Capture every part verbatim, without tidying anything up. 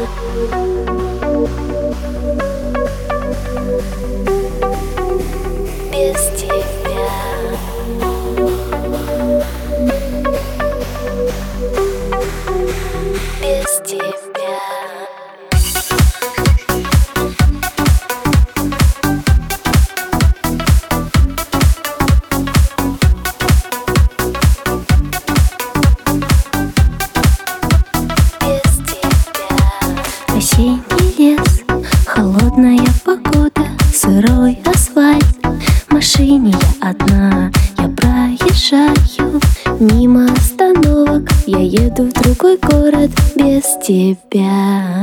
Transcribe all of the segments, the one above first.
Без тебя. Без тебя. Осенний лес, холодная погода, сырой асфальт. В машине я одна, я проезжаю мимо остановок. Я еду в другой город без тебя.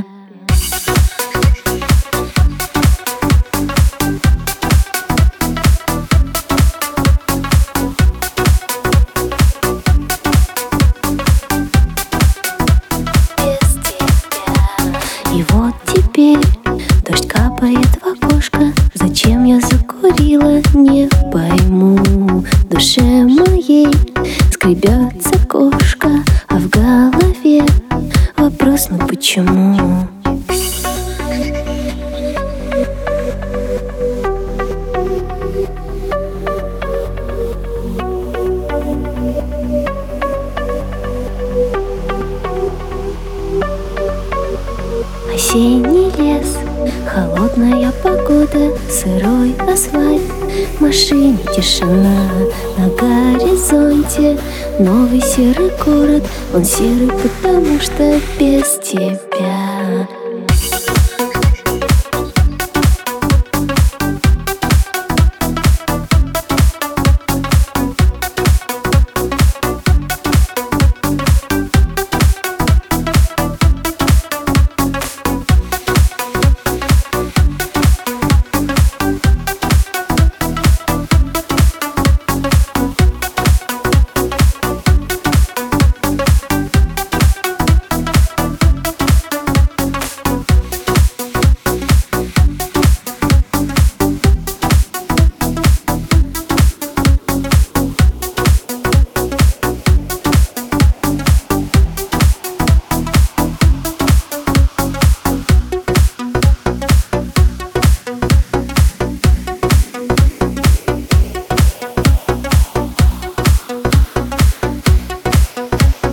И вот теперь дождь капает в окошко. Зачем я закурила, не пойму. В душе моей скребется кошка, а в голове вопрос: ну почему? Осенний лес, холодная погода, сырой асфальт. В машине тишина, на горизонте новый серый город. Он серый, потому что без тебя.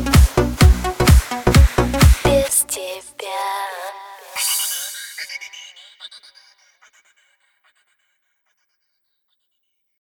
Без тебя.